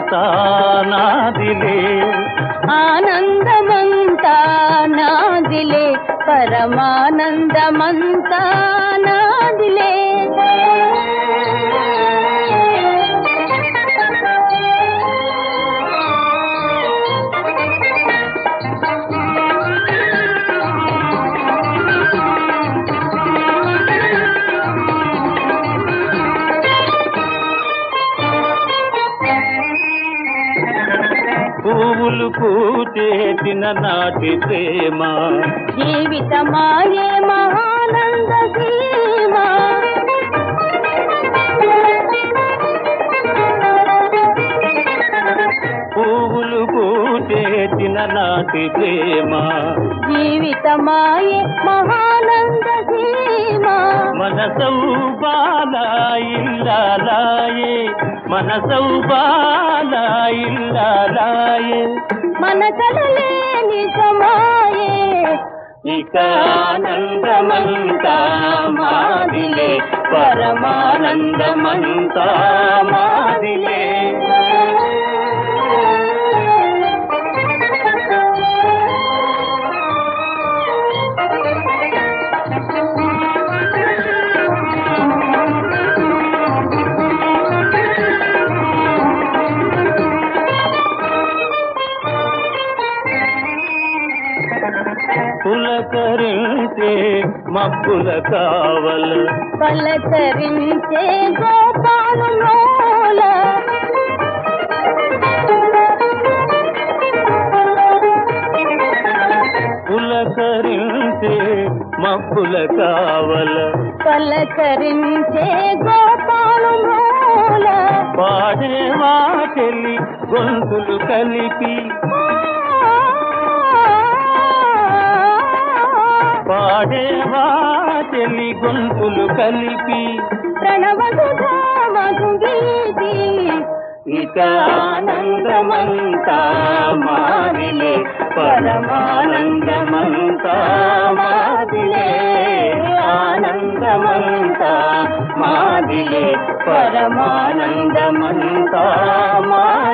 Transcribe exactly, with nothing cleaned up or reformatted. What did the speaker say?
ఆనందమంతా నాదిలే ఆనందమంతా నాదిలే పరమానందమంతా నాదిలే పువ్వులు పూచేసిన నాటి ప్రేమ జీవితమాయే మహానంద సీమ పువ్వులు పూచేసిన నాటి ప్రేమ జీవితమాయే మహానంద సీమ మనసౌ బాలాయిల్లాలాయే మనసౌ బాలాయిల్లాలాయే మన కలలే నిజమాయే ఇక ఆనందమంతా మాదిలే పరమానందమంతా మాదిలే పులకరించే మబ్బుల కావల పలకరించే గోపాలు నోల పులకరించే మబ్బుల కావల పలకరించే గోపాలు నోల పాడే వాకెలి గొంతులు కలిపి పాడే వాచెలి గొంతులు కలిపి ప్రణవసుధా మధుగీతి ఇక ఆనందమంతా మాదిలే పరమానందమంతా మాదిలే ఆనందమంతా మాదిలే పరమానందమంతా మా